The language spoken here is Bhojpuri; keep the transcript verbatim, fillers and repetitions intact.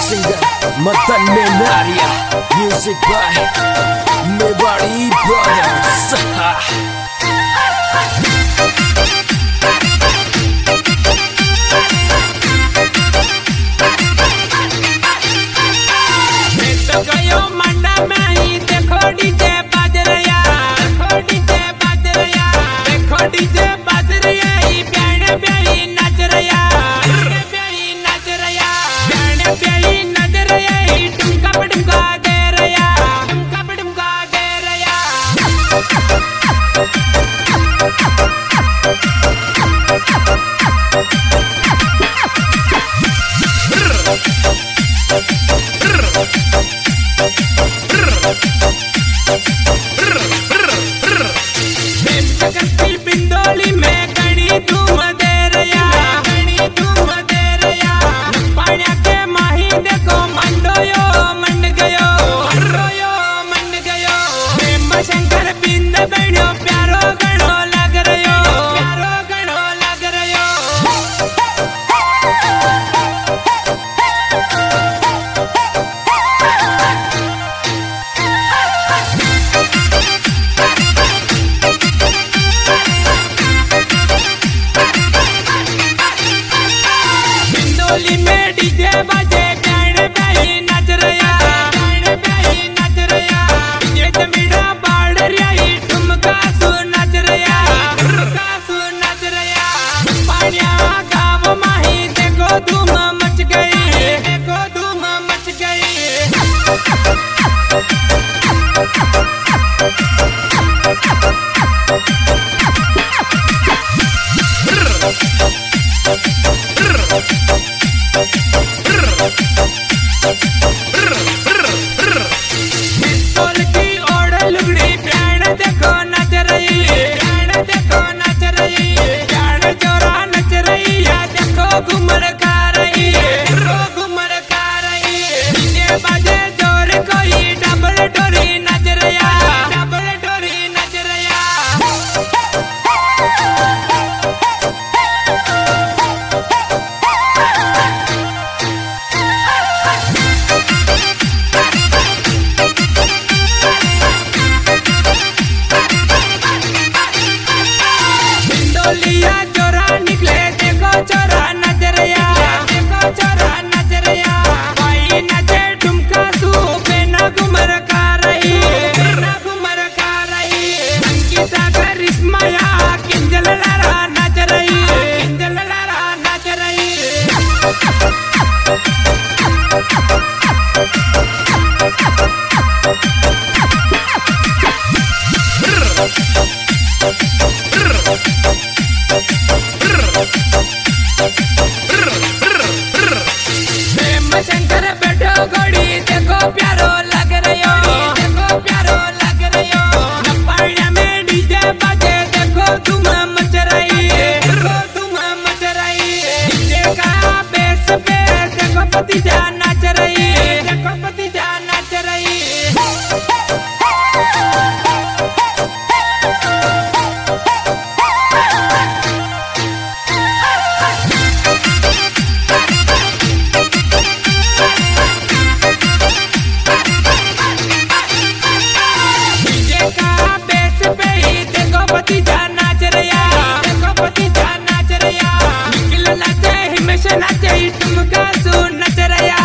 singer Matan Menaria, music by Mewari Brothers. बिंदोली में गणी धूम दे रया, गणी धूम दे रया। पाण्या के माही देखो मंडोयो मंड गयो, मंडोयो मंड गयो। प्रेम शंकर बिंद बण्यो प्यारो गणो लग रयो, प्यारो गणो लग रयो। बिंदोली में डीजे बजे बैंड पे नच रया, बैंड पे नच रया। डीजे जमीड़ा बाड़ रही ठुमका सु नच रया, ठुमका सु नच रया। पाण्या गाँव माही देखो धूम मच गई, देखो धूम मच गई। पिस्तौल की ओढ़ लुगड़ी प्राण देखो नच रही, प्राण देखो नच रही। प्राण चोरा नच रही है, देखो घूमर खा रही, देखो घूमर खा रही। डीजे बजे जोर कोई डबल डोरी नच रहा, डबल डोरी नच रहा। बिंदोलिया चोरा निकले देखो चोरा नच रया, देखो चोरा नच रया। भाई नचे ठुमका सू बेना घुमर खा रही, बेना घुमर खा रही। अंकिता करिश्माया किंजल लारा नच रही, किंजल लारा नच रही। प्रेम शंकर बैठो घोड़ी देखो प्यारो लग रयो, देखो प्यारो लग रयो। पाण्या में डीजे बजे देखो धूम मच रही, देखो धूम मच रही। डीजे का बेस पे देखो भतीजा नाच रही, देखो भतीजा नाच रही। डीजे का बेस पे ही देखो भतीजा नाच रया, देखो भतीजा नाच रया। निखिल नाचे हिमेश नाचे ठुमका सु नच रया।